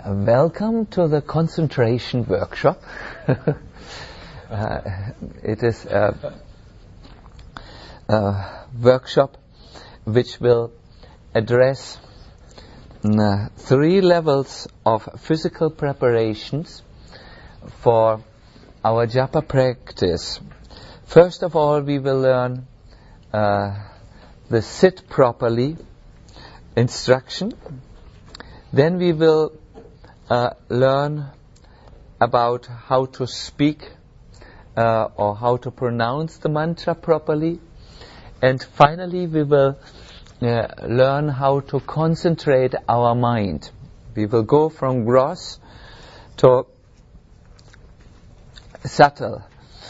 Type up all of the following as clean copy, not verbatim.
Welcome to the concentration workshop. It is a workshop which will address 3 levels of physical preparations for our japa practice. First of all, we will learn the sit properly instruction. Then we will learn about how to speak or how to pronounce the mantra properly. And finally, we will learn how to concentrate our mind. We will go from gross to subtle.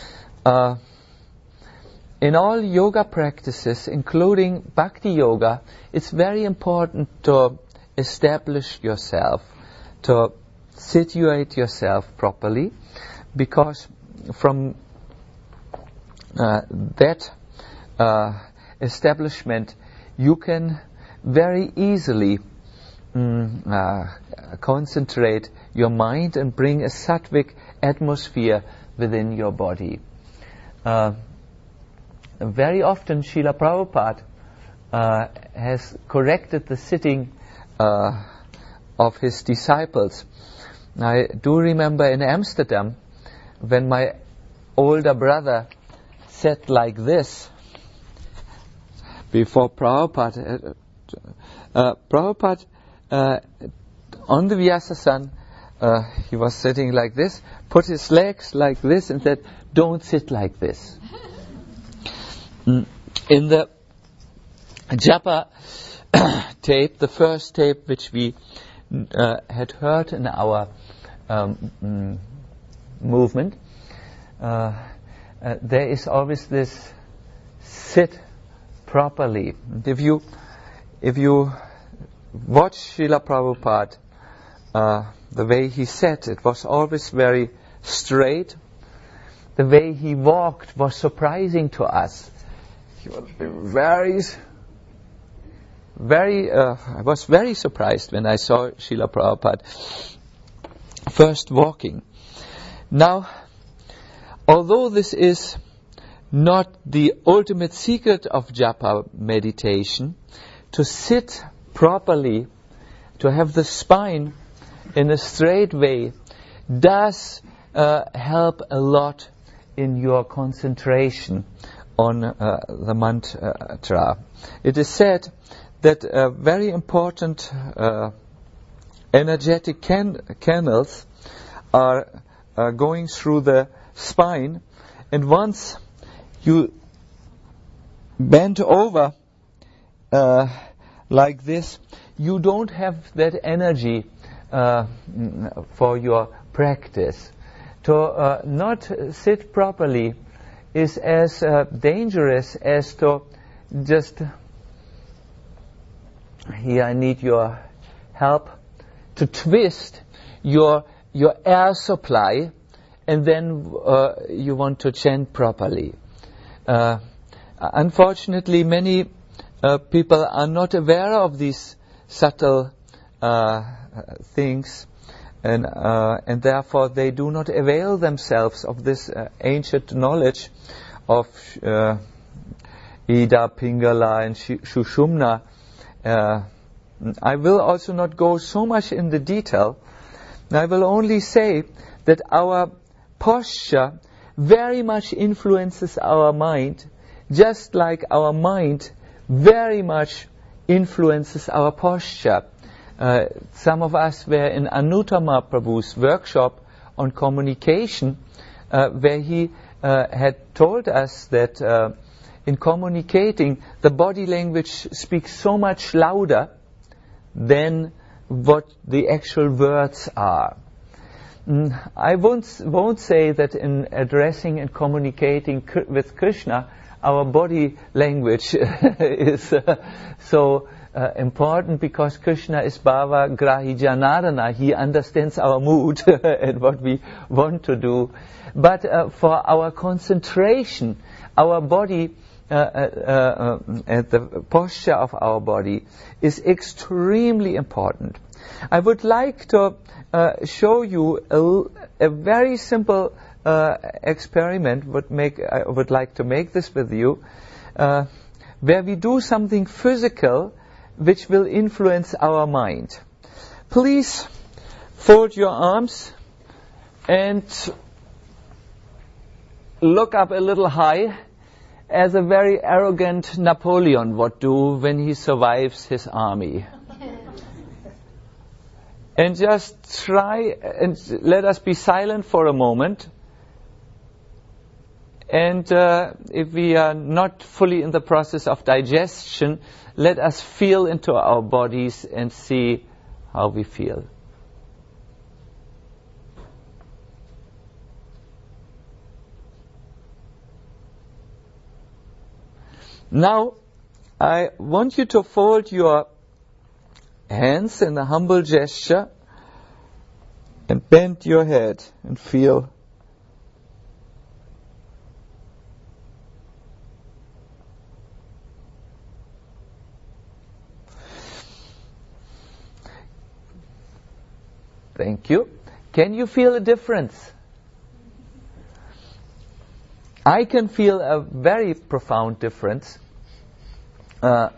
In all yoga practices, including bhakti yoga, it's very important to establish yourself, to situate yourself properly, because from that establishment you can very easily concentrate your mind and bring a sattvic atmosphere within your body. Very often Srila Prabhupada has corrected the sitting of his disciples. I do remember in Amsterdam when my older brother sat like this before Prabhupada. Prabhupada on the Vyasasana, he was sitting like this, put his legs like this and said, "Don't sit like this." In the japa tape, the first tape which we had heard in our movement, there is always this sit properly. And if you watch Srila Prabhupada, the way he sat, it was always very straight. The way he walked was surprising to us. He was I was very surprised when I saw Srila Prabhupada first walking. Now, although this is not the ultimate secret of japa meditation, to sit properly, to have the spine in a straight way, does help a lot in your concentration on the mantra. It is said that very important energetic canals are going through the spine, and once you bend over like this, you don't have that energy for your practice. To not sit properly is as dangerous as to just, here I need your help, to twist your air supply and then you want to chant properly. Unfortunately, many people are not aware of these subtle things, and therefore they do not avail themselves of this ancient knowledge of Ida, Pingala and Sushumna. I will also not go so much in the detail. I will only say that our posture very much influences our mind, just like our mind very much influences our posture. Some of us were in Anuttama Prabhu's workshop on communication, where he had told us that in communicating, the body language speaks so much louder than what the actual words are. I won't say that in addressing and communicating with Krishna, our body language is so important, because Krishna is Bhava Grahi Janardana. He understands our mood and what we want to do. But for our concentration, our body and the posture of our body is extremely important. I would like to show you a very simple experiment. I would like to make this with you, where we do something physical which will influence our mind. Please fold your arms and look up a little high, as a very arrogant Napoleon would do when he survives his army. And just try and let us be silent for a moment. And if we are not fully in the process of digestion, let us feel into our bodies and see how we feel. Now, I want you to fold your hands in a humble gesture and bend your head and feel. Thank you. Can you feel a difference? I can feel a very profound difference. So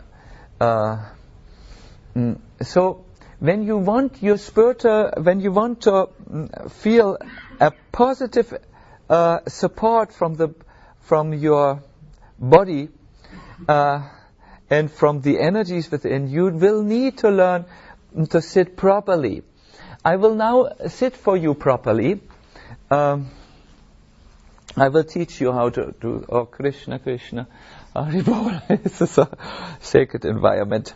when you want your when you want to feel a positive support from your body and from the energies within, you will need to learn to sit properly. I will now sit for you properly. I will teach you how to do. Oh, Krishna, Krishna, Haribol. This is a sacred environment.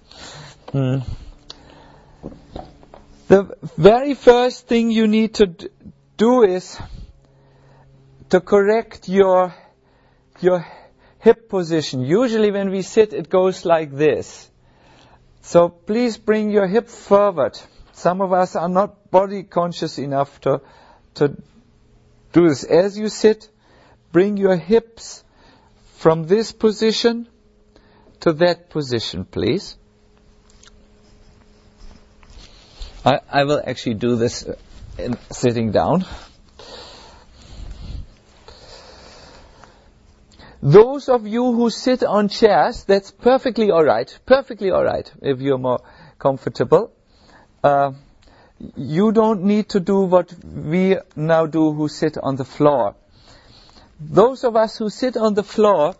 The very first thing you need to do is to correct your hip position. Usually when we sit, it goes like this. So please bring your hip forward. Some of us are not body conscious enough to do this. As you sit, bring your hips from this position to that position, please. I will actually do this in sitting down. Those of you who sit on chairs, that's perfectly all right. Perfectly all right if you're more comfortable. You don't need to do what we now do who sit on the floor. Those of us who sit on the floor,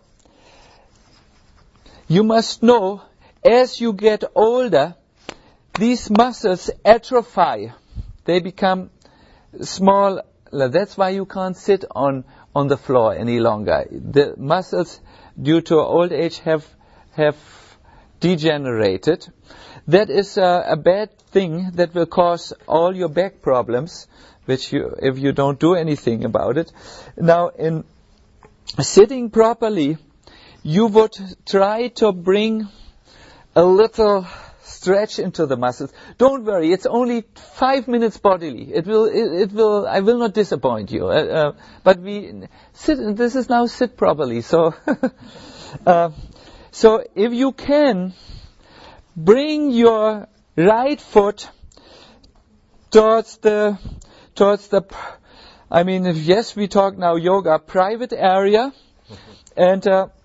you must know, as you get older, these muscles atrophy. They become small. That's why you can't sit on the floor any longer. The muscles, due to old age, have degenerated. That is a bad thing that will cause all your back problems, which if you don't do anything about it. Now, in sitting properly, you would try to bring a little stretch into the muscles. Don't worry, it's only 5 minutes bodily. It will. I will not disappoint you. But we sit. This is now sit properly. So, so if you can, bring your right foot towards the. I mean, yes, we talk now yoga private area, and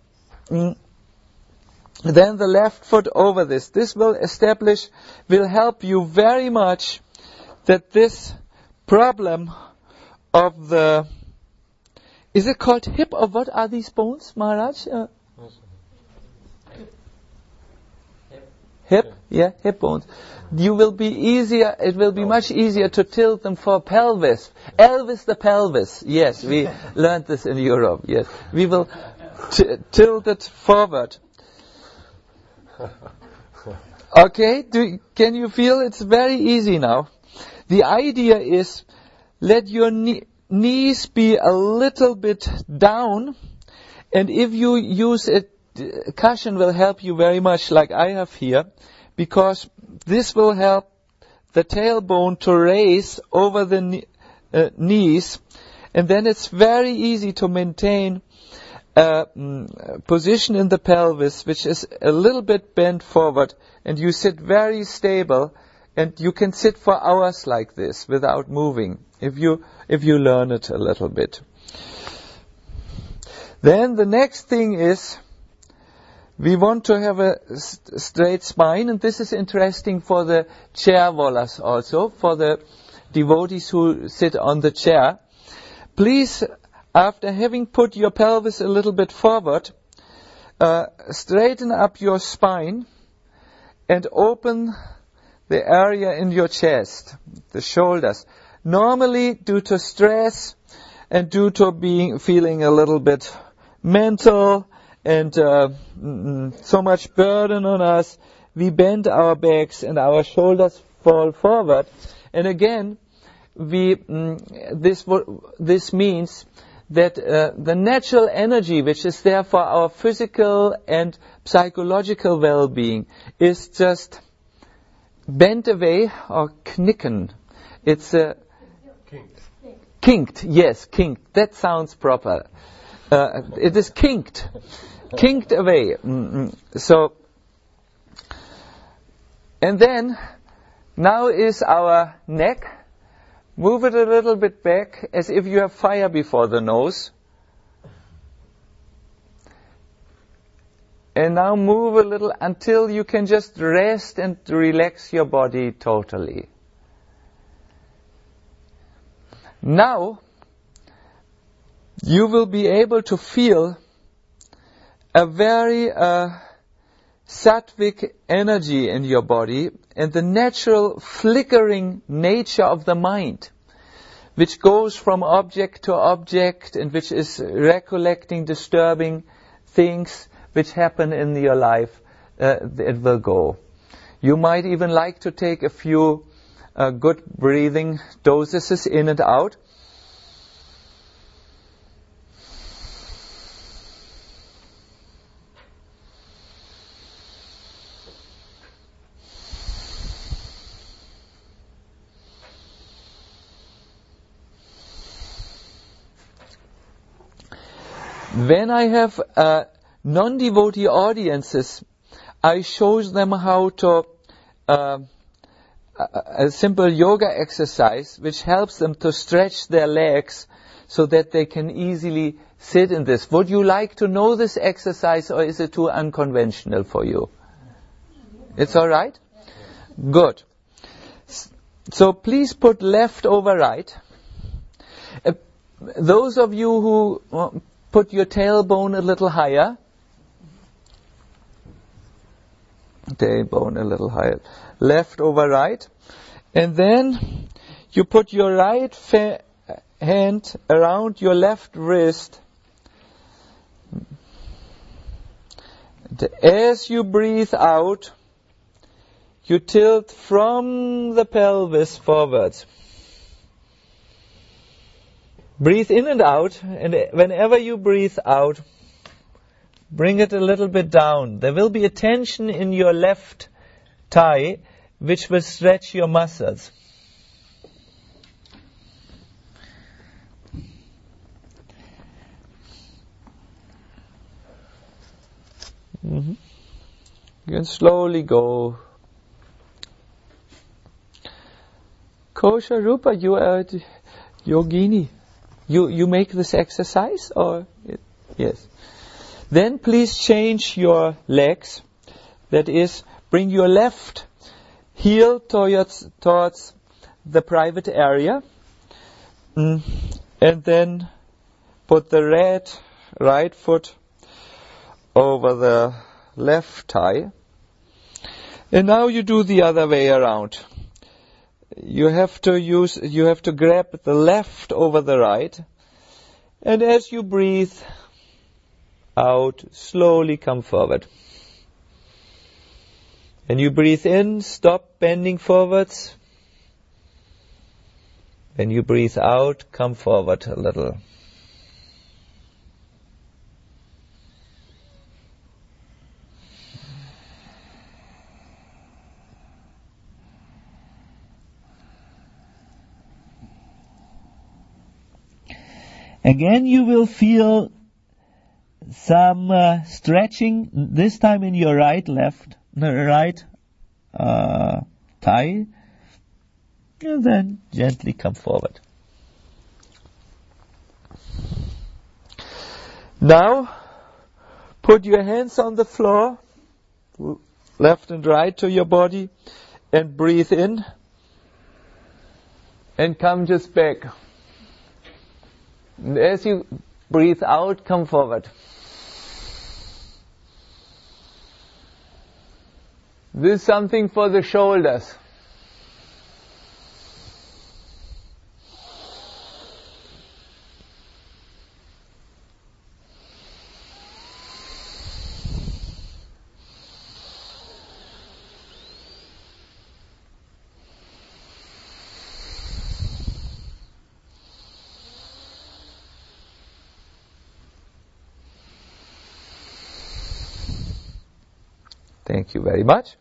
then the left foot over this. This will help you very much that this problem of the, is it called hip or what are these bones, Maharaj? Hip? Yeah, hip bones. You will be easier, it will be much easier to tilt them for pelvis. Elvis the pelvis. Yes, we learned this in Europe. Yes. We will tilt it forward. Okay, can you feel? It's very easy now. The idea is, let your knees be a little bit down, and if you use a cushion will help you very much, like I have here, because this will help the tailbone to raise over the knees, and then it's very easy to maintain position in the pelvis, which is a little bit bent forward, and you sit very stable And you can sit for hours like this without moving, if you learn it a little bit. Then the next thing is, we want to have a straight spine, and this is interesting for the chair wallahs also, for the devotees who sit on the chair. Please, after having put your pelvis a little bit forward, straighten up your spine and open the area in your chest, the shoulders. Normally, due to stress and due to feeling a little bit mental and so much burden on us, we bend our backs and our shoulders fall forward. And again, this means that the natural energy which is there for our physical and psychological well-being is just bent away or knicken. It's kinked. Yes, kinked. That sounds proper. It is kinked away. So, and then now is our neck. Move it a little bit back as if you have fire before the nose. And now move a little until you can just rest and relax your body totally. Now, you will be able to feel a very sattvic energy in your body and the natural flickering nature of the mind, which goes from object to object and which is recollecting disturbing things which happen in your life. It will go. You might even like to take a few good breathing doses in and out. When I have non-devotee audiences, I show them how to a simple yoga exercise which helps them to stretch their legs so that they can easily sit in this. Would you like to know this exercise, or is it too unconventional for you? It's all right? Good. So please put left over right. Those of you who put your tailbone a little higher. Tailbone a little higher. Left over right. And then you put your right hand around your left wrist. And as you breathe out, you tilt from the pelvis forwards. Breathe in and out, and whenever you breathe out, bring it a little bit down. There will be a tension in your left thigh, which will stretch your muscles. You can slowly go. Kosha Rupa, you are yogini. You make this exercise, or yes? Then please change your legs. That is, bring your left heel towards the private area, and then put the right foot over the left thigh. And now you do the other way around. You have to grab the left over the right, and as you breathe out, slowly come forward. When you breathe in, stop bending forwards. When you breathe out, come forward a little. Again, you will feel some stretching, this time in your right thigh, And then gently come forward. Now, put your hands on the floor, left and right to your body, and breathe in. And come just back. And as you breathe out, come forward. This is something for the shoulders. Thank you very much.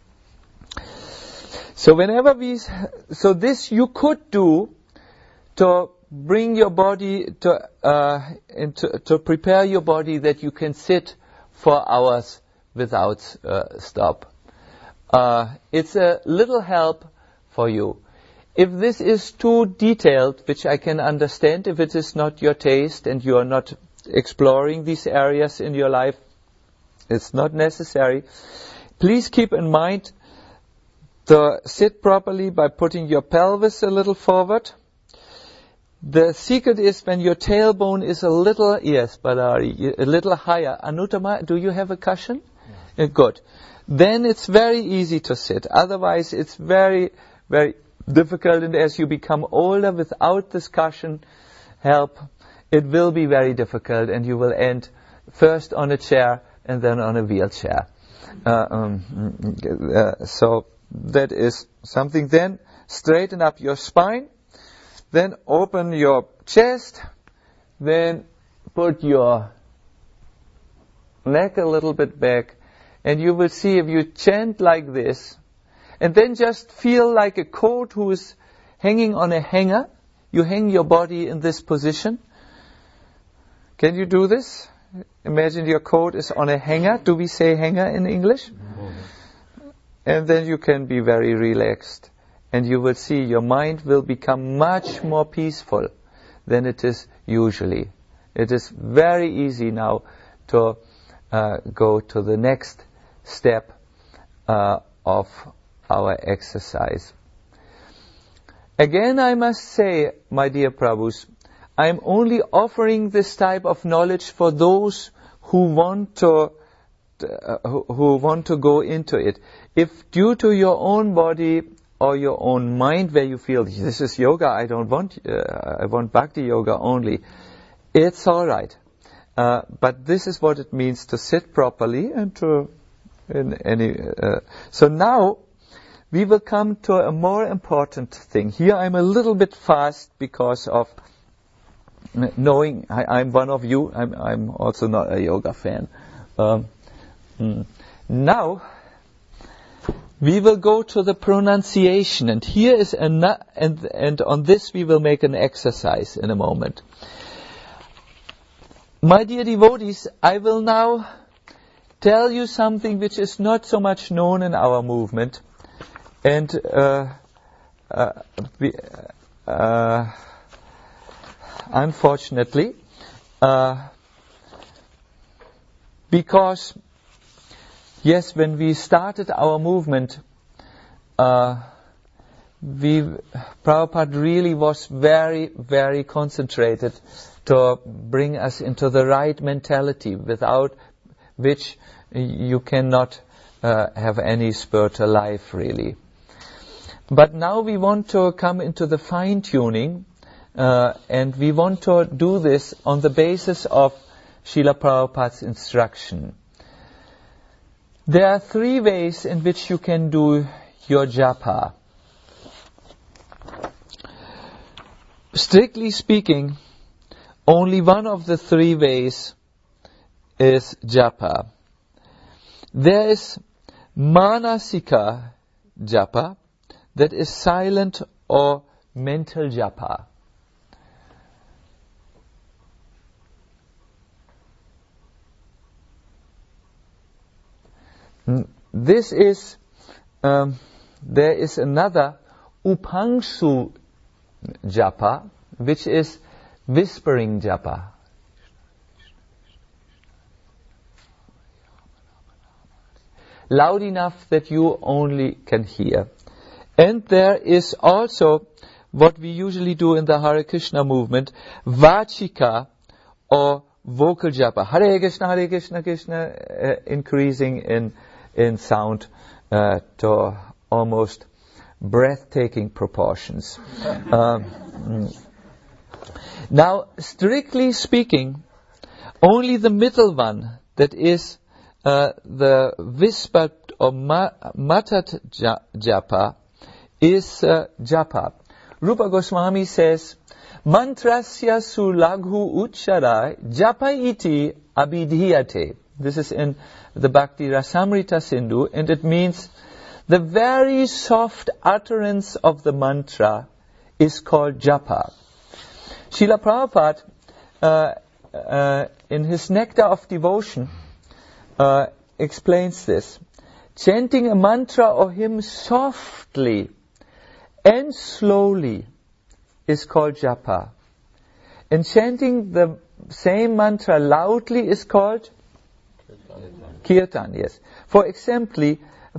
So this you could do to bring your body to prepare your body that you can sit for hours without stop. It's a little help for you. If this is too detailed, which I can understand, if it is not your taste and you are not exploring these areas in your life, it's not necessary. Please keep in mind to sit properly by putting your pelvis a little forward. The secret is when your tailbone is a little, yes, Badari, a little higher. Anutama, do you have a cushion? Yeah. Good. Then it's very easy to sit. Otherwise, it's very, very difficult. And as you become older without this cushion help, it will be very difficult, and you will end first on a chair and then on a wheelchair. So that is something. Then straighten up your spine. Then open your chest. Then put your neck a little bit back. And you will see if you chant like this. And then just feel like a coat who is hanging on a hanger. You hang your body in this position. Can you do this? Imagine your coat is on a hanger. Do we say hanger in English? Mm-hmm. And then you can be very relaxed. And you will see your mind will become much more peaceful than it is usually. It is very easy now to go to the next step of our exercise. Again, I must say, my dear Prabhus, I am only offering this type of knowledge for those who want to go into it. If due to your own body or your own mind, where you feel this is yoga, I want bhakti yoga only, it's all right. But this is what it means to sit properly and to So now we will come to a more important thing. Here I'm a little bit fast because of knowing I'm one of you. I'm also not a yoga fan. Now we will go to the pronunciation, and here is and on this we will make an exercise in a moment. My dear devotees, I will now tell you something which is not so much known in our movement, and unfortunately, because yes, when we started our movement, Prabhupada really was very, very concentrated to bring us into the right mentality, without which you cannot have any spiritual life really. But now we want to come into the fine-tuning, and we want to do this on the basis of Srila Prabhupada's instruction. There are 3 ways in which you can do your japa. Strictly speaking, only one of the 3 ways is japa. There is manasika japa, that is silent or mental japa. This is, there is another Upangsu japa, which is whispering japa. Loud enough that you only can hear. And there is also what we usually do in the Hare Krishna movement, Vachika or vocal japa. Hare Krishna, Krishna, increasing in sound to almost breathtaking proportions. Now, strictly speaking, only the middle one, that is the whispered or muttered japa, is japa. Rupa Goswami says, Mantrasya sulaghu ucharai japa iti abhidhiyate. This is in the Bhakti Rasamrita Sindhu, and it means the very soft utterance of the mantra is called japa. Srila Prabhupada, in his Nectar of Devotion, explains this. Chanting a mantra or hymn softly and slowly is called japa. And chanting the same mantra loudly is called kirtan, yes. For example,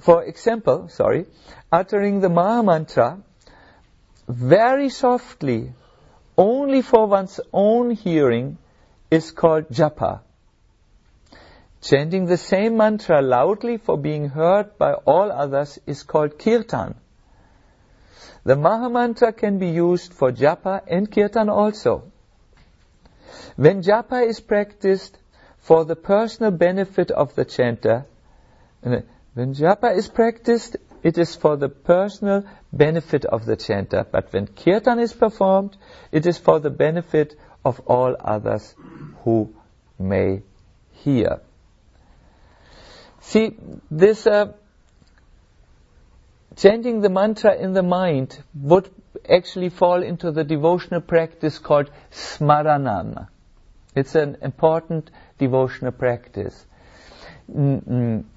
uttering the Maha Mantra very softly, only for one's own hearing, is called japa. Chanting the same mantra loudly for being heard by all others is called kirtan. The Maha Mantra can be used for japa and kirtan also. When japa is practiced for the personal benefit of the chanter, it is for the personal benefit of the chanter. But when kirtan is performed, it is for the benefit of all others who may hear. See, this chanting the mantra in the mind would actually fall into the devotional practice called smaranam. It's an important devotional practice. Nam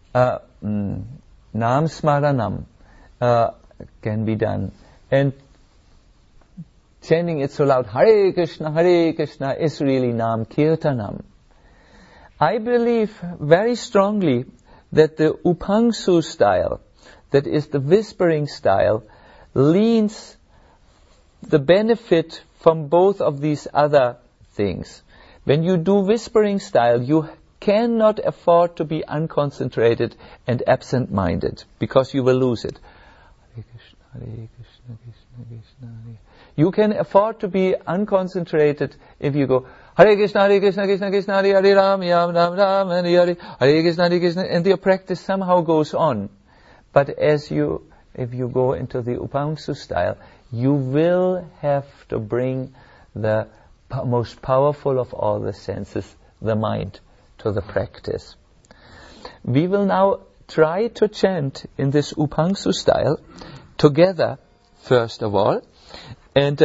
smaranam can be done. And chanting it so loud, Hare Krishna, is really Nam Kirtanam. I believe very strongly that the Upangsu style, that is the whispering style, leans the benefit from both of these other things. When you do whispering style, you cannot afford to be unconcentrated and absent-minded, because you will lose it. Hare Krishna, Krishna Krishna, Hare. You can afford to be unconcentrated if you go Hare Krishna, Krishna Krishna, Hare Hare, Ram Ram Ram, Hare Hare, Hare Krishna, and your practice somehow goes on. But if you go into the Upangsu style, you will have to bring the most powerful of all the senses, the mind, to the practice. We will now try to chant in this Upangsu style together, first of all, and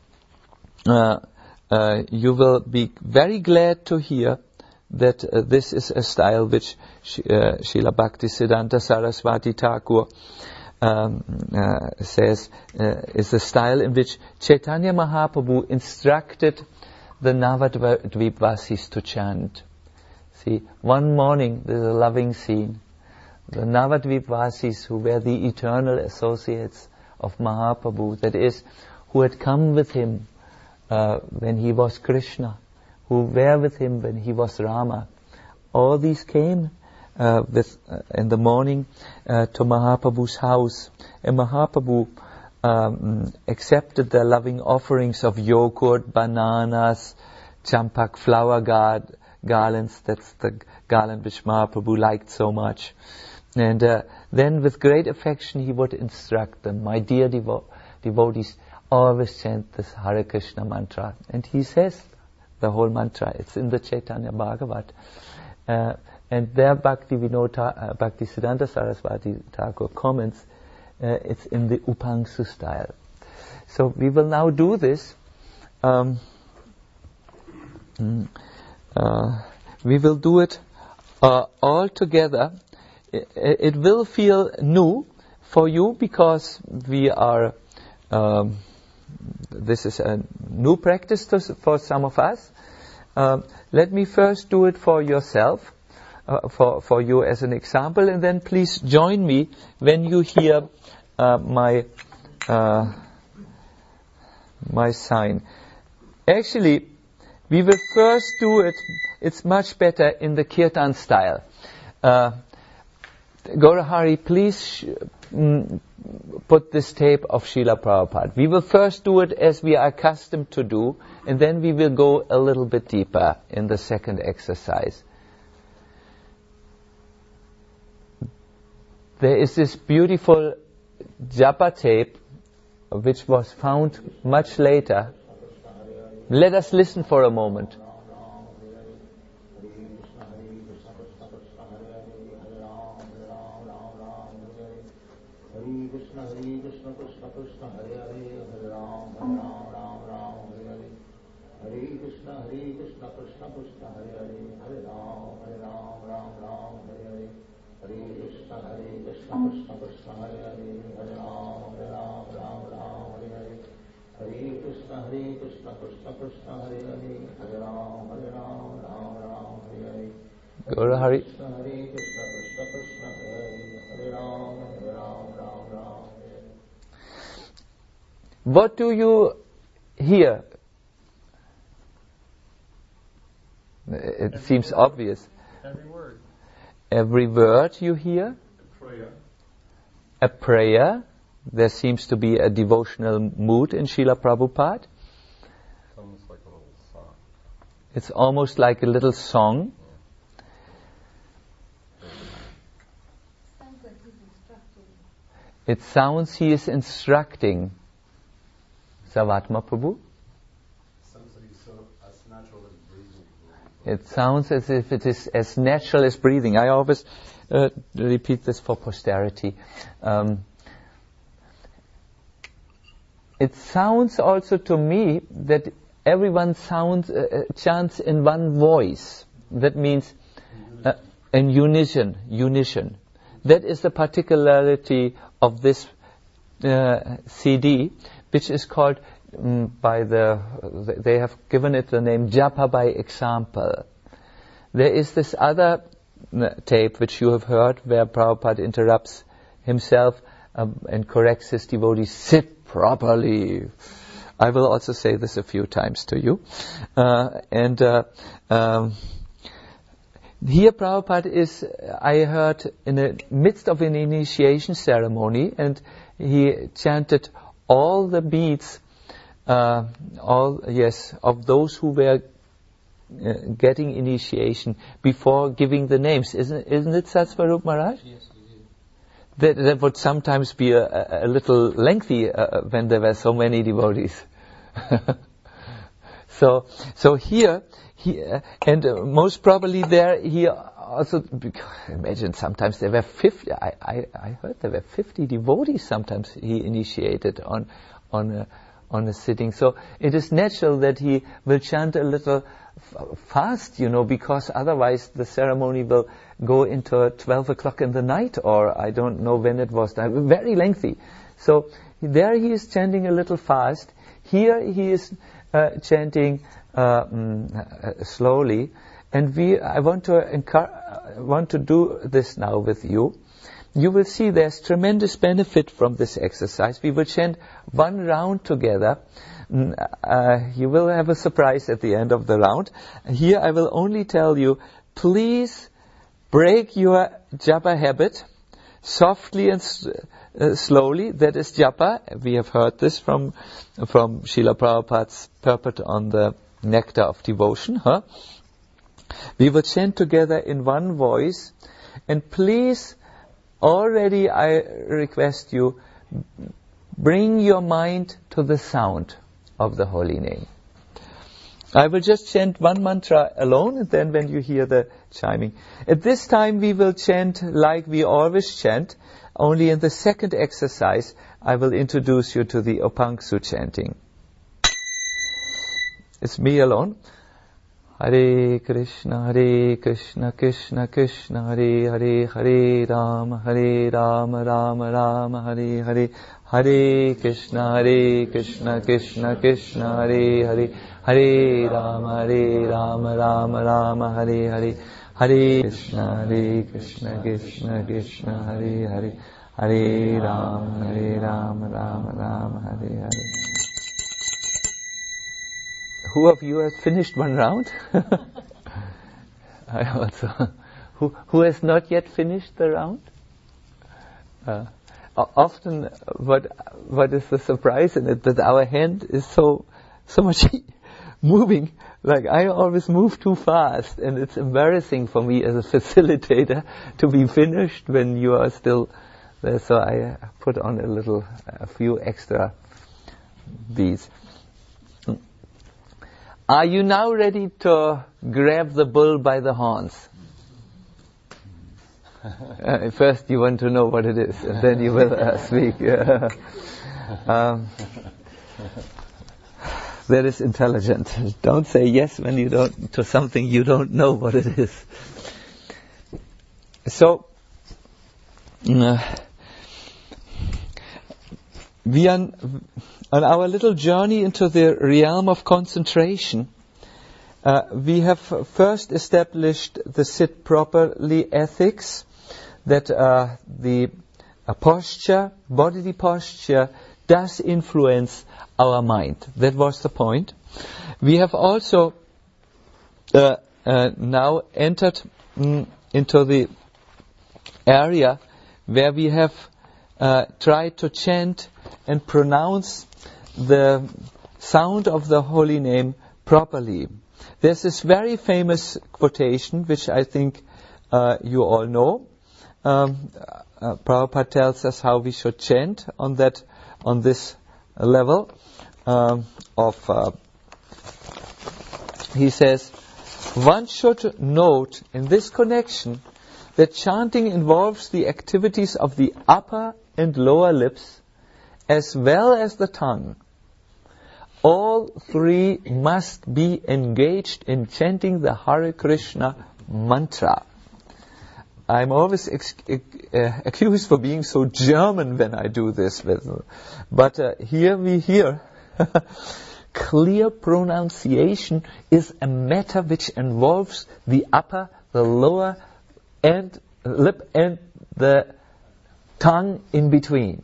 you will be very glad to hear that this is a style which Srila Bhaktisiddhanta Saraswati Thakur says is a style in which Chaitanya Mahaprabhu instructed the Navadvipvasis to chant. See, one morning there's a loving scene. The Navadvipvasis, who were the eternal associates of Mahaprabhu, that is, who had come with him when he was Krishna, who were with him when he was Rama, all these came in the morning to Mahaprabhu's house, and Mahaprabhu accepted their loving offerings of yogurt, bananas, champak flower garlands. That's the garland which Mahaprabhu liked so much. And then with great affection he would instruct them, my dear devotees, always chant this Hare Krishna mantra. And he says the whole mantra. It's in the Chaitanya Bhagavat. And there Bhaktisiddhanta Saraswati Thakur comments, it's in the Upangsu style. So we will now do this. We will do it all together. It will feel new for you, because we are, this is a new practice for some of us. Let me first do it for yourself, for you as an example, and then please join me when you hear my sign. Actually, we will first do it, it's much better in the kirtan style. Gaurahari, please put this tape of Srila Prabhupada. We will first do it as we are accustomed to do, and then we will go a little bit deeper in the second exercise. There is this beautiful japa tape which was found much later. Let us listen for a moment. Gaurahari. What do you hear? It seems obvious. Every word. Every word you hear? A prayer. A prayer. There seems to be a devotional mood in Srila Prabhupada. It's almost like a little song. It's almost like a little song. Sounds like he's instructing. It sounds he is instructing. Savatma Prabhu? Sounds like he's so as natural as breathing. It sounds as if it is as natural as breathing. I always repeat this for posterity. It sounds also to me that everyone chants in one voice. That means in unison. That is the particularity of this CD, which is called they have given it the name Japa by example. There is this other tape which you have heard where Prabhupada interrupts himself and corrects his devotees, sit properly. I will also say this a few times to you. Here Prabhupada is, I heard, in the midst of an initiation ceremony, and he chanted all the beads, of those who were getting initiation before giving the names. Isn't it Satsvarup Maharaj? Yes, he did. That would sometimes be a little lengthy when there were so many devotees. So here, and most probably there, he also, imagine sometimes there were 50, I heard there were 50 devotees sometimes he initiated on a sitting. So it is natural that he will chant a little fast, because otherwise the ceremony will go into 12 o'clock in the night, or I don't know when it was, very lengthy. So there he is chanting a little fast. Here he is chanting slowly, and I want to do this now with you. You will see there's tremendous benefit from this exercise. We will chant one round together. You will have a surprise at the end of the round. Here I will only tell you, please break your japa habit softly and slowly. That is japa. We have heard this from Srila Prabhupada's purport on the nectar of devotion. We will chant together in one voice, and please, already I request you, bring your mind to the sound of the holy name. I will just chant one mantra alone, and then when you hear the chiming. At this time we will chant like we always chant, only in the second exercise I will introduce you to the Opangsu chanting. It's me alone. Hare Krishna, Krishna Krishna, Hare Hare, Hare Rama, Rama Rama, Hare Hare, Hare Krishna, Krishna Krishna, Hare Hare, Hare Rama, Rama Rama, Hare Hare, Hare Krishna, Krishna Krishna, Hare Hare, Hare Rama, Rama Hare Hare. Who of you has finished one round? I also. Who has not yet finished the round? Often, what is the surprise in it, that our hand is so much moving. Like I always move too fast, and it's embarrassing for me as a facilitator to be finished when you are still there. So I put on a few extra beats. Are you now ready to grab the bull by the horns? First you want to know what it is, and then you will speak. That is intelligent. Don't say yes when you don't, to something you don't know what it is. So, we are on our little journey into the realm of concentration. We have first established the sit properly ethics, that the posture, bodily posture, does influence our mind. That was the point. We have also now entered into the area where we have tried to chant and pronounce the sound of the holy name properly. There's this very famous quotation, which I think you all know. Prabhupada tells us how we should chant on this level he says, one should note in this connection that chanting involves the activities of the upper and lower lips as well as the tongue. All three must be engaged in chanting the Hare Krishna mantra. I'm always accused for being so German when I do this, but here we hear clear pronunciation is a matter which involves the upper, the lower, and lip and the tongue in between.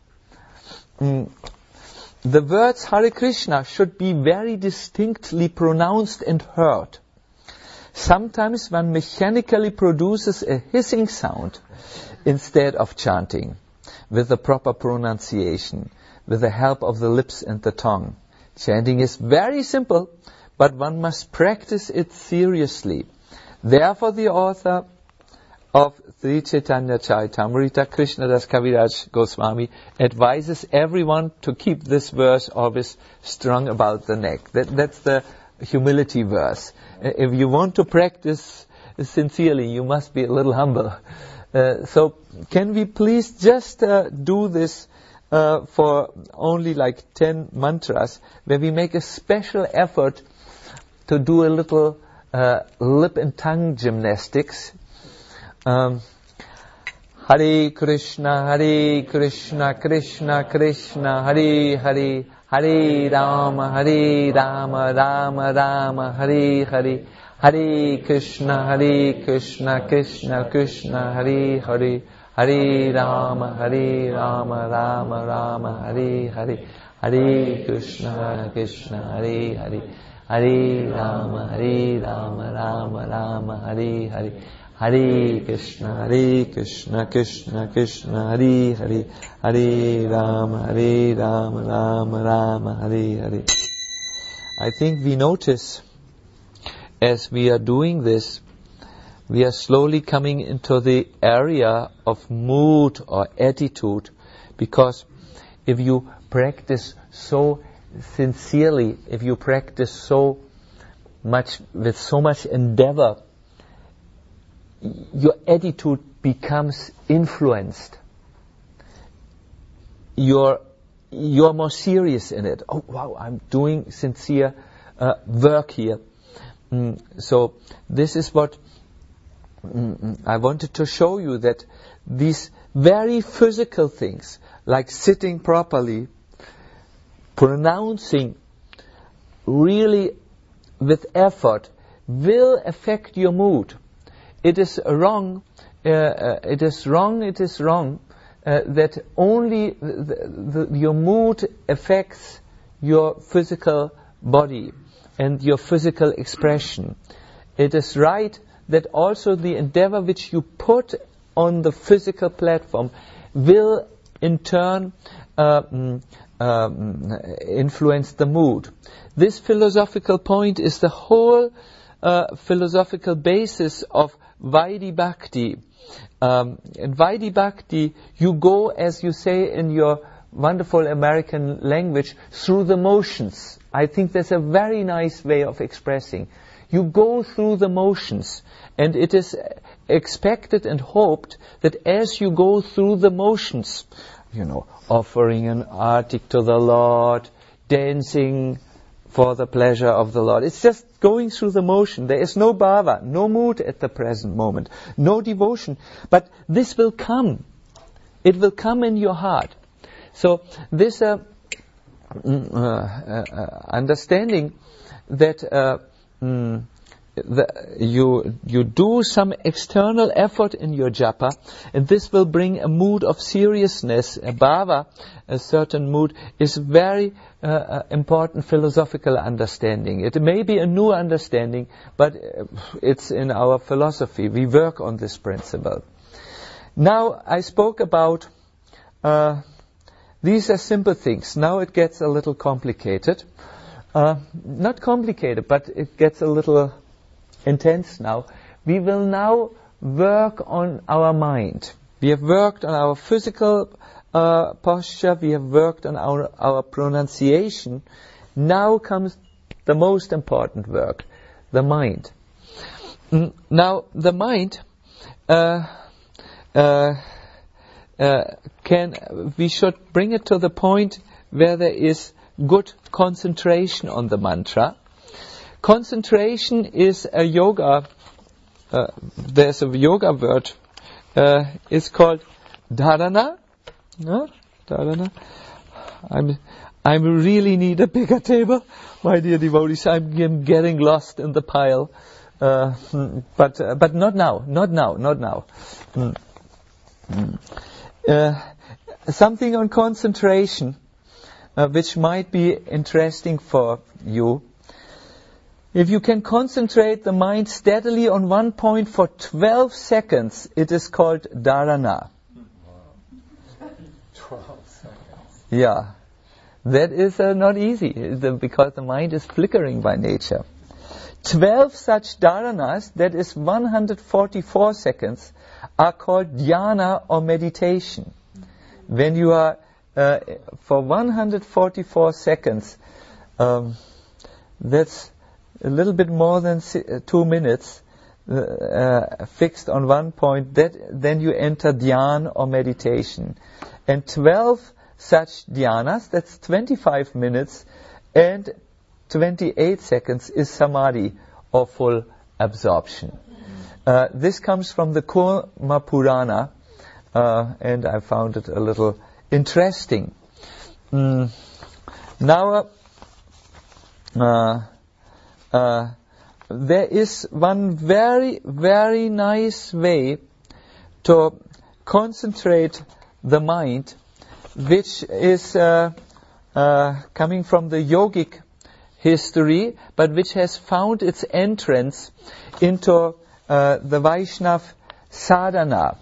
The words Hare Krishna should be very distinctly pronounced and heard. Sometimes one mechanically produces a hissing sound instead of chanting, with the proper pronunciation, with the help of the lips and the tongue. Chanting is very simple, but one must practice it seriously. Therefore, the author of Sri Chaitanya Charitamrita, Krishnadas Kaviraj Goswami, advises everyone to keep this verse always strung about the neck. That's the humility verse. If you want to practice sincerely, you must be a little humble. So can we please just do this for only like 10 mantras, where we make a special effort to do a little lip and tongue gymnastics. Hare Krishna, Krishna Krishna, Hare Hare, Hare Rama, Rama Rama, Hare Hare, Hare Krishna, Krishna Krishna, Hare Hare, Hare Rama, Rama Rama, Hare Hare, Hare Krishna, Hare Hare, Hare Rama, Rama Hare Hare, Hare Krishna, Krishna Krishna, Hare Hare, Hare Rama, Rama Hare Hare. I think we notice as we are doing this, we are slowly coming into the area of mood or attitude, because if you practice so sincerely, if you practice so much with so much endeavor, your attitude becomes influenced. You're more serious in it. Oh wow, I'm doing sincere work here. So this is what I wanted to show you, that these very physical things, like sitting properly, pronouncing really with effort, will affect your mood. It is wrong that only your mood affects your physical body and your physical expression. It is right that also the endeavor which you put on the physical platform will in turn influence the mood. This philosophical point is the whole philosophical basis of Vaidhi Bhakti. In Vaidhi Bhakti, you go, as you say in your wonderful American language, through the motions. I think that's a very nice way of expressing. You go through the motions, and it is expected and hoped that as you go through the motions, offering an artik to the Lord, dancing for the pleasure of the Lord. It's just going through the motion. There is no bhava, no mood at the present moment, no devotion. But this will come. It will come in your heart. So this understanding that you do some external effort in your japa, and this will bring a mood of seriousness, a bhava, a certain mood, is very important philosophical understanding. It may be a new understanding, but it's in our philosophy. We work on this principle. Now, I spoke about these are simple things. Now it gets a little complicated. Not complicated, but it gets a little intense now. We will now work on our mind. We have worked on our physical posture. We have worked on our pronunciation. Now comes the most important work, the mind. Now, the mind we should bring it to the point where there is good concentration on the mantra. Concentration is a yoga, there's a yoga word, it's called dharana. No? Dharana. I really need a bigger table, my dear devotees. I'm getting lost in the pile. But not now. Something on concentration, which might be interesting for you. If you can concentrate the mind steadily on one point for 12 seconds, it is called dharana. 12 seconds. Yeah. That is not easy, because the mind is flickering by nature. 12 such dharanas, that is 144 seconds, are called dhyana or meditation. When you are for 144 seconds, that's a little bit more than 2 minutes, fixed on one point, then you enter dhyana or meditation. And 12 such dhyanas, that's 25 minutes, and 28 seconds is samadhi, or full absorption. This comes from the Kurma Purana, and I found it a little interesting. Now, there is one very, very nice way to concentrate the mind, which is coming from the yogic history, but which has found its entrance into the Vaishnav sadhana.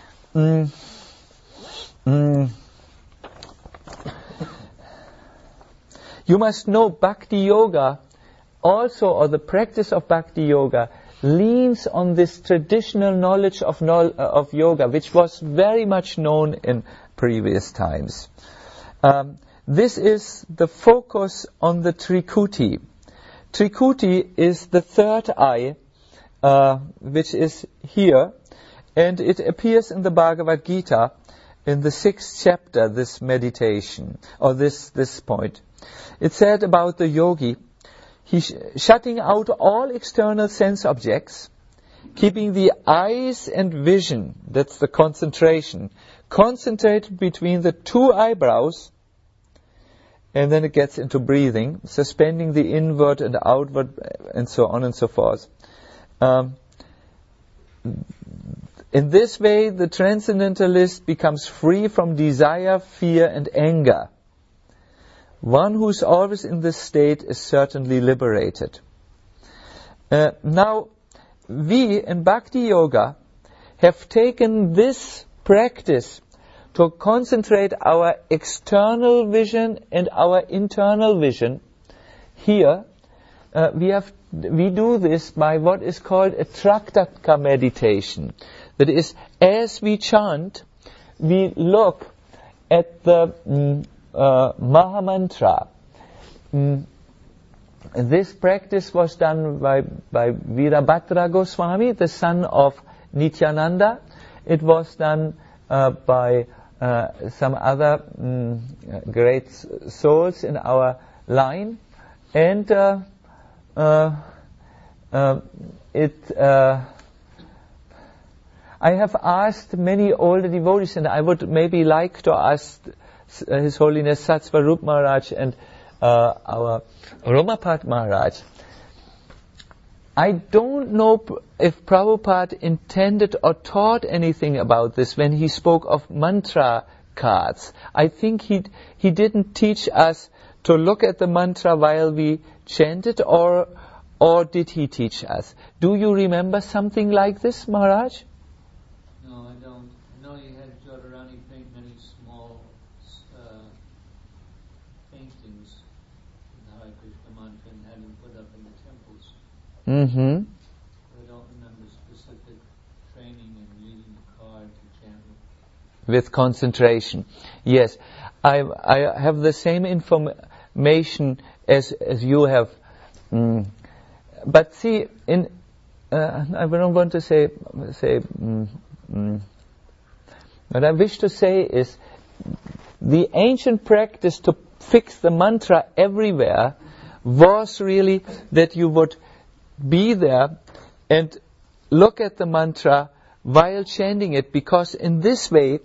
You must know Bhakti Yoga also, or the practice of Bhakti Yoga, leans on this traditional knowledge of yoga, which was very much known in previous times. This is the focus on the Trikuti. Trikuti is the third eye, which is here, and it appears in the Bhagavad Gita in the 6th chapter, this meditation, or this point. It said about the yogi, he's shutting out all external sense objects, keeping the eyes and vision, that's the concentration, concentrated between the two eyebrows, and then it gets into breathing, suspending the inward and outward, and so on and so forth. In this way, the transcendentalist becomes free from desire, fear, and anger. One who is always in this state is certainly liberated. Now, we in Bhakti Yoga have taken this practice to concentrate our external vision and our internal vision. Here, we do this by what is called a Traktaka meditation. That is, as we chant, we look at the Maha Mantra. This practice was done by Virabhadra Goswami, the son of Nityananda. It was done by some other great souls in our line, and I have asked many older devotees, and I would maybe like to ask His Holiness Satsvarup Maharaj and our Romapad Maharaj. I don't know if Prabhupada intended or taught anything about this when he spoke of mantra cards. I think he didn't teach us to look at the mantra while we chanted, or did he teach us? Do you remember something like this, Maharaj? No, I don't. I know you had Jodharani paint many small paintings in the Hare Krishna mantra and had them put up in the temples. Mm-hmm. I don't remember specific training in reading the card to chant With concentration. Yes. I have the same information as you have. But see, I don't want to say. What I wish to say is, the ancient practice to fix the mantra everywhere was really that you would be there and look at the mantra while chanting it, because in this way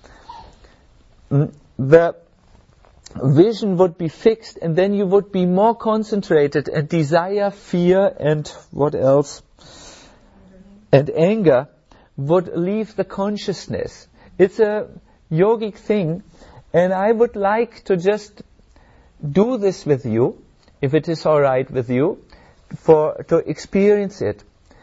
the vision would be fixed, and then you would be more concentrated, and desire, fear, and what else? And anger would leave the consciousness. It's a yogic thing, and I would like to just do this with you, if it is all right with you, to experience it.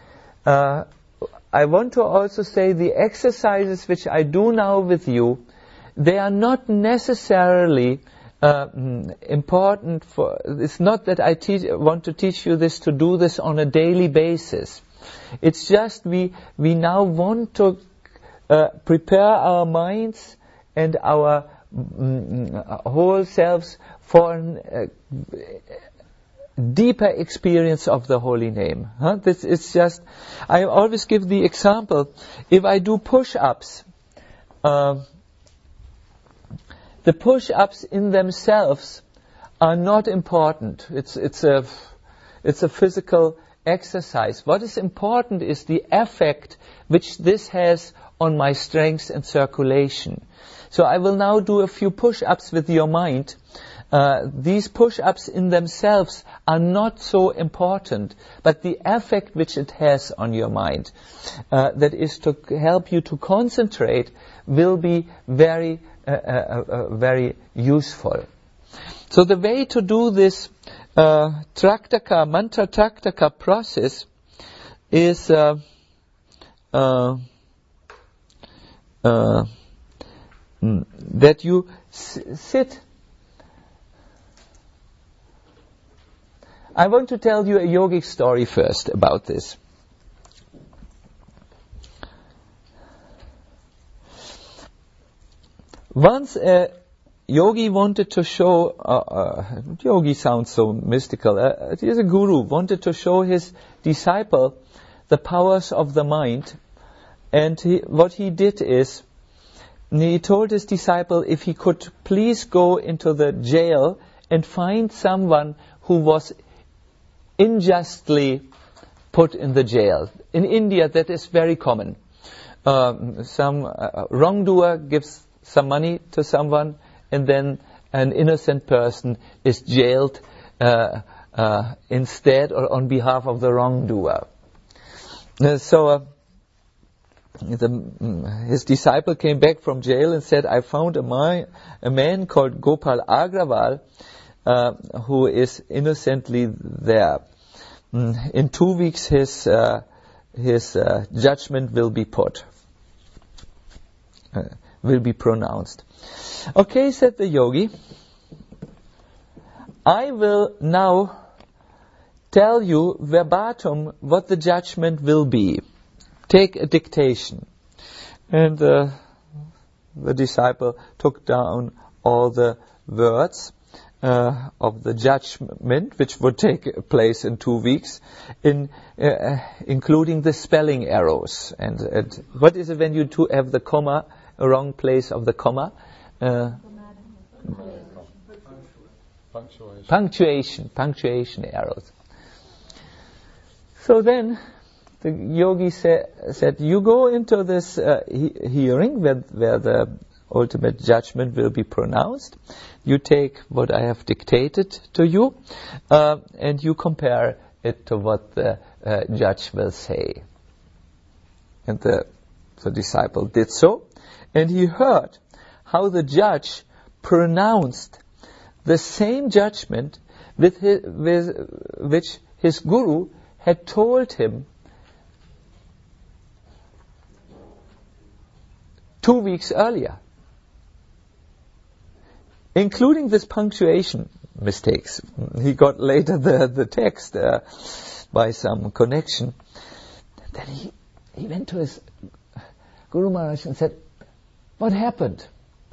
I want to also say the exercises which I do now with you, they are not necessarily important for. It's not that I want to teach you this to do this on a daily basis. It's just we now want to prepare our minds and our whole selves for a deeper experience of the holy name. This is just. I always give the example. If I do push-ups. The push-ups in themselves are not important. It's a physical exercise. What is important is the effect which this has on my strength and circulation. So I will now do a few push-ups with your mind. These push-ups in themselves are not so important, but the effect which it has on your mind, that is to help you to concentrate, will be very very useful. So the way to do this Traktaka, Mantra Traktaka process is that you sit. I want to tell you a yogic story first about this. Once a yogi wanted to show, yogi sounds so mystical, he is a guru, wanted to show his disciple the powers of the mind, and what he did is, he told his disciple if he could please go into the jail and find someone who was unjustly put in the jail. In India, that is very common. Some wrongdoer gives some money to someone, and then an innocent person is jailed instead or on behalf of the wrongdoer. His disciple came back from jail and said, I found a man called Gopal Agrawal who is innocently there. In 2 weeks his judgment will be pronounced. Okay, said the yogi, I will now tell you verbatim what the judgment will be. Take a dictation. And the disciple took down all the words of the judgment, which would take place in 2 weeks, including the spelling errors. And what is it when you have the comma, a wrong place of the comma? Punctuation errors. So then the yogi said, you go into this hearing where the ultimate judgment will be pronounced. You take what I have dictated to you, and you compare it to what the judge will say. And the disciple did so, and he heard how the judge pronounced the same judgment which his guru had told him 2 weeks earlier, including this punctuation mistakes. He got later the text by some connection. Then he went to his Guru Maharaj and said, what happened?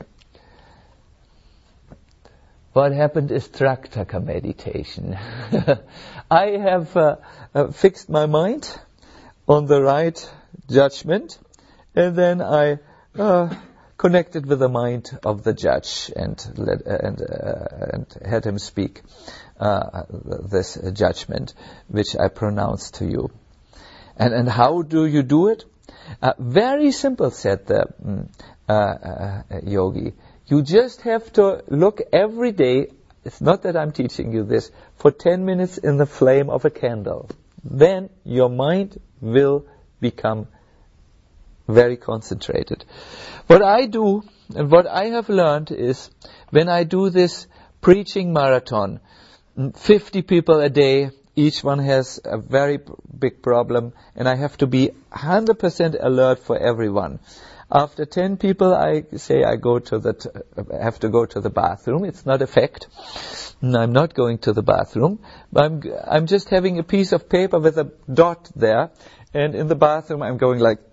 What happened is Traktaka meditation. I have fixed my mind on the right judgment, and then I connected with the mind of the judge and had him speak this judgment which I pronounced to you. And how do you do it? Very simple, said the yogi. You just have to look every day, it's not that I'm teaching you this, for 10 minutes in the flame of a candle. Then your mind will become very concentrated. What I do and what I have learned is when I do this preaching marathon, 50 people a day, each one has a very big problem, and I have to be 100% alert for everyone. After 10 people, I say I have to go to the bathroom. It's not a fact. I'm not going to the bathroom. I'm just having a piece of paper with a dot there, and in the bathroom I'm going like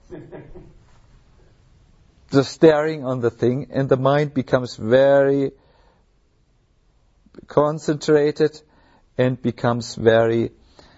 just staring on the thing, and the mind becomes very concentrated and becomes very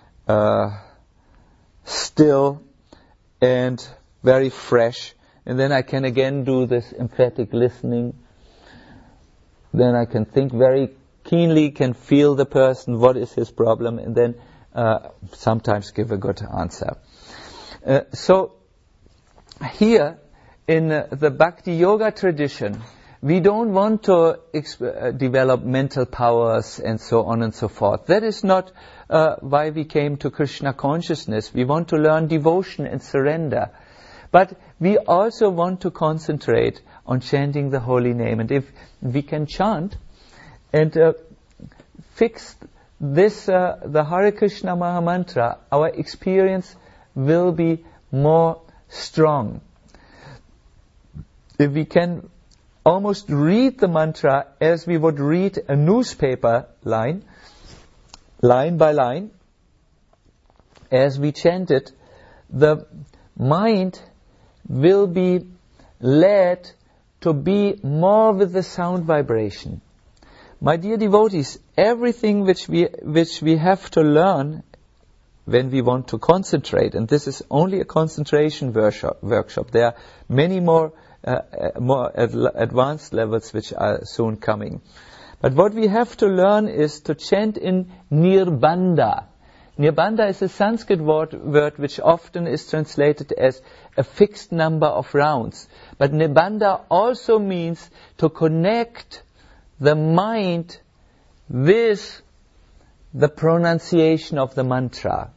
still and very fresh. And then I can again do this emphatic listening. Then I can think very keenly, can feel the person, what is his problem, and then sometimes give a good answer. So here in the Bhakti Yoga tradition, we don't want to develop mental powers and so on and so forth. That is not why we came to Krishna consciousness. We want to learn devotion and surrender. But we also want to concentrate on chanting the holy name. And if we can chant and fix this, the Hare Krishna Maha Mantra, our experience will be more strong. If we can almost read the mantra as we would read a newspaper line by line, as we chant it, the mind will be led to be more with the sound vibration. My dear devotees, everything which we have to learn when we want to concentrate, and this is only a concentration workshop. There are many more advanced levels which are soon coming. But what we have to learn is to chant in Nirbandha. Nirbandha is a Sanskrit word which often is translated as a fixed number of rounds. But Nirbandha also means to connect the mind with the pronunciation of the mantra.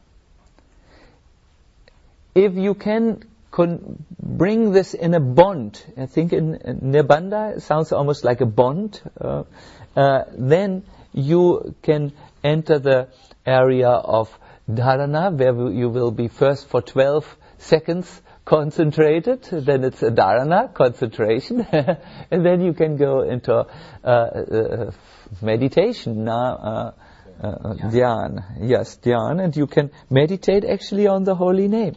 If you can bring this in a bond, I think in Nirbandha sounds almost like a bond, then you can enter the area of dharana, where you will be first for 12 seconds concentrated, then it's a dharana, concentration, and then you can go into meditation, dhyan. Yes, dhyan, and you can meditate actually on the holy name.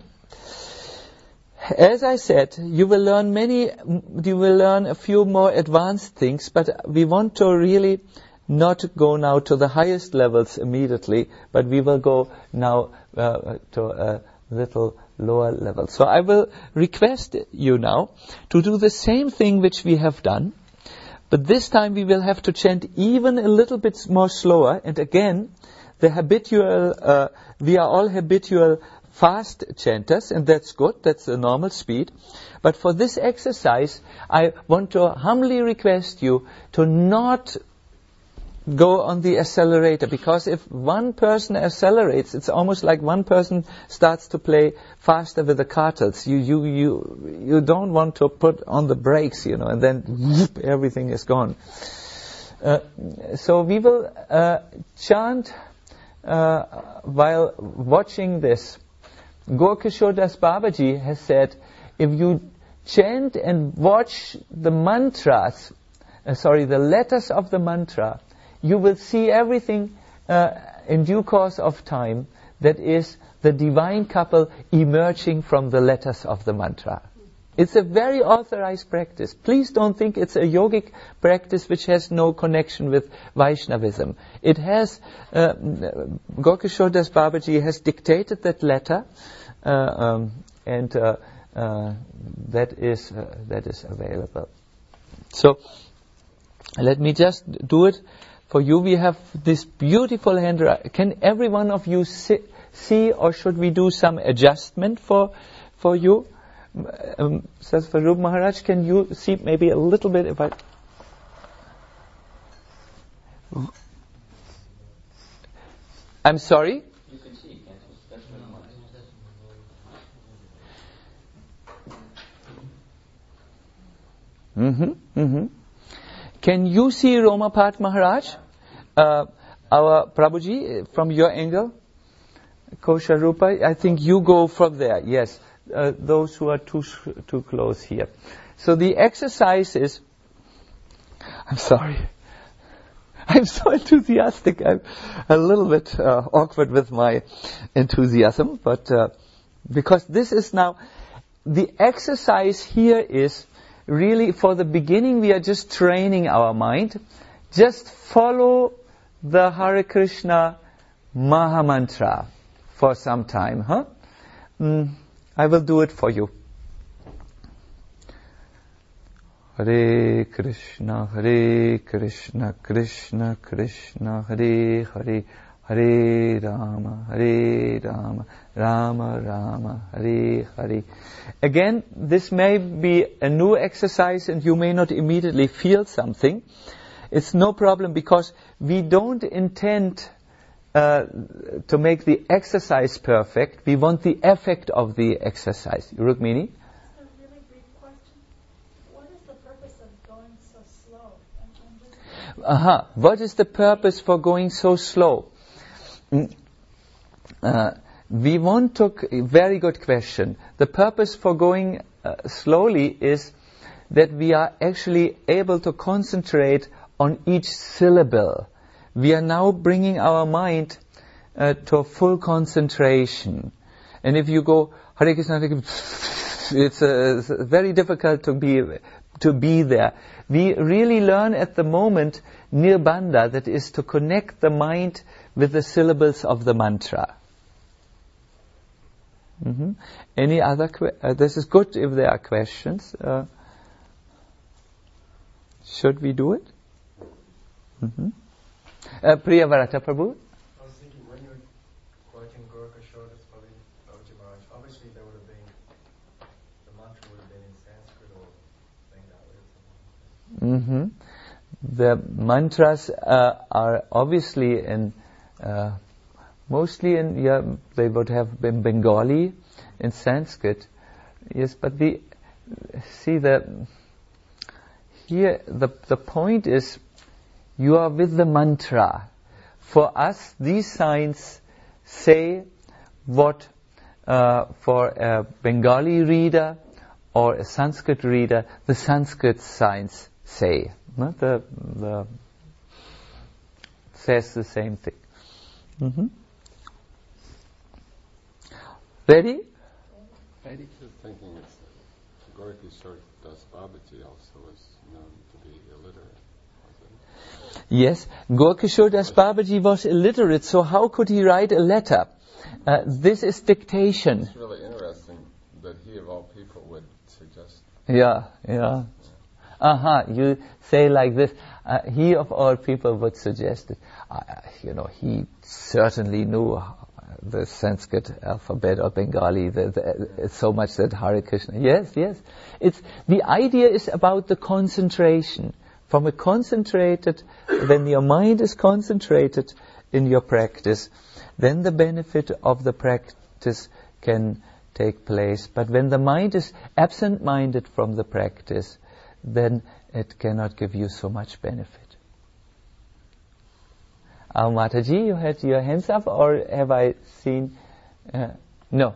As I said, you will learn a few more advanced things, but we want to really not go now to the highest levels immediately, but we will go now to a little lower level. So I will request you now to do the same thing which we have done, but this time we will have to chant even a little bit more slower, and again, we are all habitual fast chanters, and that's good, that's the normal speed. But for this exercise, I want to humbly request you to not go on the accelerator, because if one person accelerates, it's almost like one person starts to play faster with the cartels. You don't want to put on the brakes, and then whoop, everything is gone. So we will chant while watching this. Gaur-Kishore Das Babaji has said, if you chant and watch the mantras, the letters of the mantra, you will see everything in due course of time, that is the divine couple emerging from the letters of the mantra. It's a very authorized practice. Please don't think it's a yogic practice which has no connection with Vaishnavism. It has, Gaur-Kishore Das Babaji has dictated that letter, and that is available. So, let me just do it for you. We have this beautiful hand. Can every one of you see, or should we do some adjustment for you? Swarup Maharaj, can you see maybe a little bit if I... I'm sorry? You can see, can't you? That's what I want. Can you see Romapat Maharaj, our Prabhuji, from your angle? Kosharupa, I think you go from there, yes. Those who are too close here. So the exercise is... I'm sorry. I'm so enthusiastic. I'm a little bit awkward with my enthusiasm, but because this is now... The exercise here is really, for the beginning, we are just training our mind. Just follow the Hare Krishna Maha Mantra for some time, I will do it for you. Hare Krishna, Krishna Krishna, Hare Hare, Hare Rama, Rama Rama, Hare Hare. Again, this may be a new exercise and you may not immediately feel something. It's no problem, because we don't intend to make the exercise perfect. We want the effect of the exercise. Rukmini? A really brief question. What is the purpose of going so slow? What is the purpose for going so slow? We want to... Very good question. The purpose for going slowly is that we are actually able to concentrate on each syllable. We are now bringing our mind to full concentration. And if you go Hare Krishna, it's very difficult to be there. We really learn at the moment Nirbandha, that is to connect the mind with the syllables of the mantra. Any other this is good if there are questions. Should we do it? Priyavrata Prabhu? I was thinking, when you're quoting Sanskrit or Bengali or something. The mantras are obviously mostly they would have been Bengali and Sanskrit. Yes, but here the point is you are with the mantra. For us, these signs say what for a Bengali reader or a Sanskrit reader, the Sanskrit signs say. Not the says the same thing. Ready? Ready? Just thinking it's Gorkishore Das Babaji also was known to be illiterate. Yes, Gorkishore Das Babaji was illiterate, so how could he write a letter? This is dictation. It's really interesting that he of all people would suggest. Yeah. You say like this. He of all people would suggest it. He certainly knew the Sanskrit alphabet or Bengali. So much that Hare Krishna. Yes. The idea is about the concentration. When your mind is concentrated in your practice, then the benefit of the practice can take place. But when the mind is absent-minded from the practice, then it cannot give you so much benefit. Mataji, you had your hands up, or have I seen? No.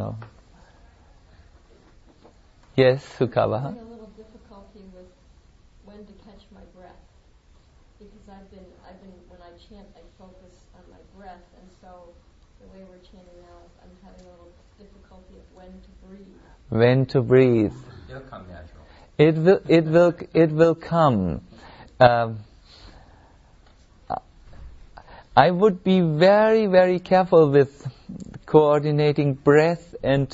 Yes, Sukava. I'm having a little difficulty with when to catch my breath, because I've been when I chant, I focus on my breath, and so the way we're chanting now, I'm having a little difficulty of when to breathe. When to breathe. It'll come natural. It will come. I would be very, very careful with coordinating breath and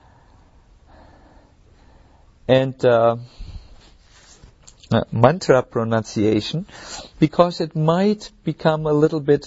mantra pronunciation, because it might become a little bit.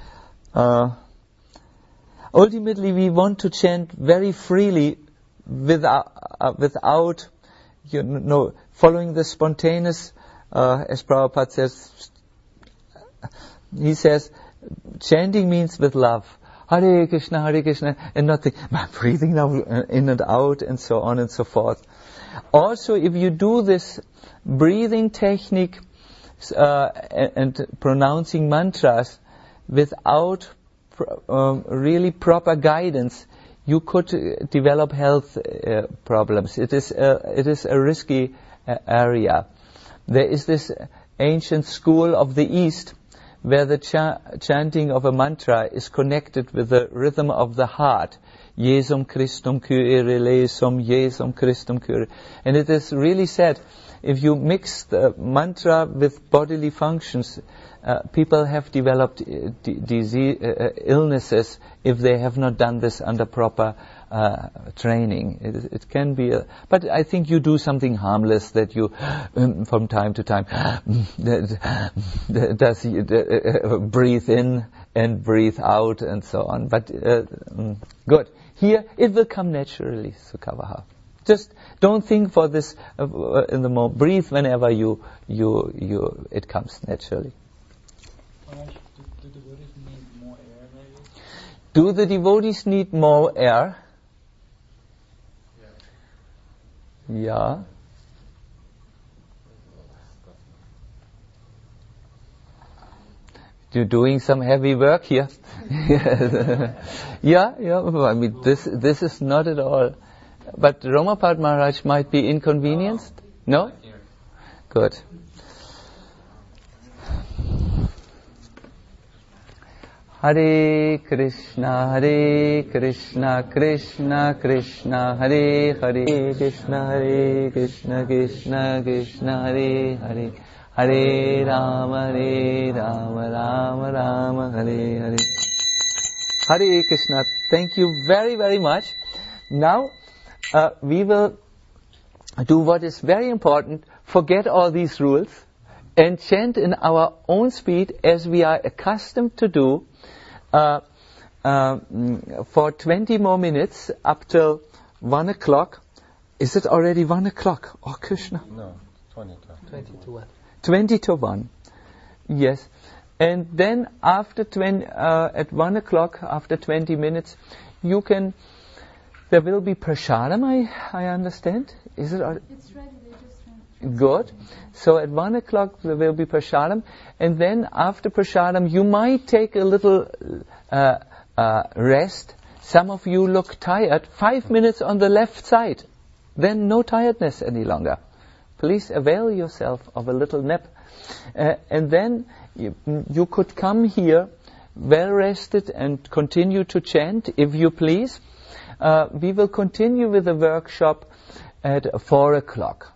Ultimately, we want to chant very freely without following the spontaneous, as Prabhupada says. He says, chanting means with love. Hare Krishna, and not breathing now in and out, and so on and so forth. Also, if you do this breathing technique and pronouncing mantras without really proper guidance, you could develop health problems. It is a risky area. There is this ancient school of the East where the chanting of a mantra is connected with the rhythm of the heart. Jesum Christum Kyrie eleison, Jesum Christum Kyrie. And it is really said, if you mix the mantra with bodily functions, people have developed illnesses if they have not done this under proper training. It can be, but I think you do something harmless that you, from time to time, breathe in and breathe out and so on. But good. Here it will come naturally, Sukavaha. Just don't think for this in the moment. Breathe whenever it comes naturally. Do the devotees need more air? Yeah. You're doing some heavy work here. Yeah. I mean, this is not at all. But Romapad Maharaj might be inconvenienced? No? Good. Hare Krishna, Krishna Krishna, Hare Hare, Krishna Krishna, Krishna Hare Hare, Hare Rama, Rama Rama, Hare Hare. Hare Krishna. Thank you very, very much. Now, we will do what is very important, forget all these rules, and chant in our own speed as we are accustomed to do for 20 more minutes up till 1 o'clock. Is it already 1 o'clock? Oh, Krishna. No, 20 to 20 to 1. 20 to 1. Yes. And then after at 1 o'clock, after 20 minutes, there will be prasadam, I understand. Is it? It's ready, they just Good. So at 1 o'clock there will be prasadam, and then after prasadam you might take a little rest. Some of you look tired. 5 minutes on the left side. Then no tiredness any longer. Please avail yourself of a little nap. And then you could come here well rested and continue to chant if you please. We will continue with the workshop at 4 o'clock.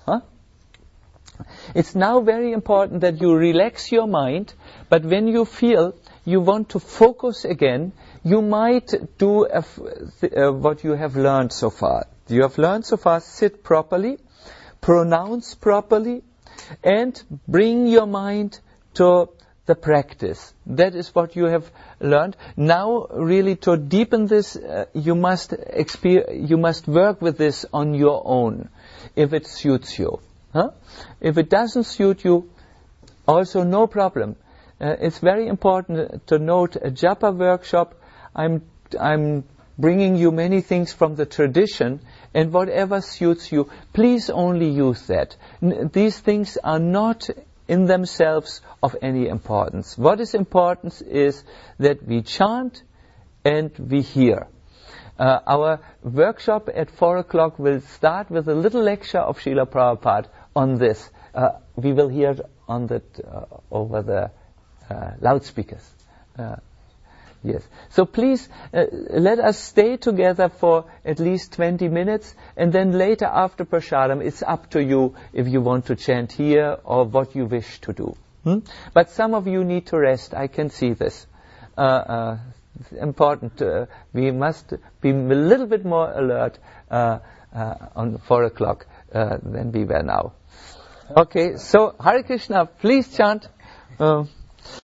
It's now very important that you relax your mind, but when you feel you want to focus again, you might do what you have learned so far. You have learned so far, sit properly, pronounce properly, and bring your mind to the practice. That is what you have learned. Now, really, to deepen this, you must work with this on your own, if it suits you. If it doesn't suit you, also no problem. It's very important to note a japa workshop. I'm bringing you many things from the tradition, and whatever suits you, please only use that. These things are not in themselves of any importance. What is important is that we chant and we hear. Our workshop at 4 o'clock will start with a little lecture of Srila Prabhupada on this. We will hear on over the loudspeakers. Yes. So please let us stay together for at least 20 minutes, and then later after prasadam, it's up to you if you want to chant here or what you wish to do. But some of you need to rest. I can see this. It's important. We must be a little bit more alert on 4 o'clock than we were now. Okay. So Hare Krishna. Please chant.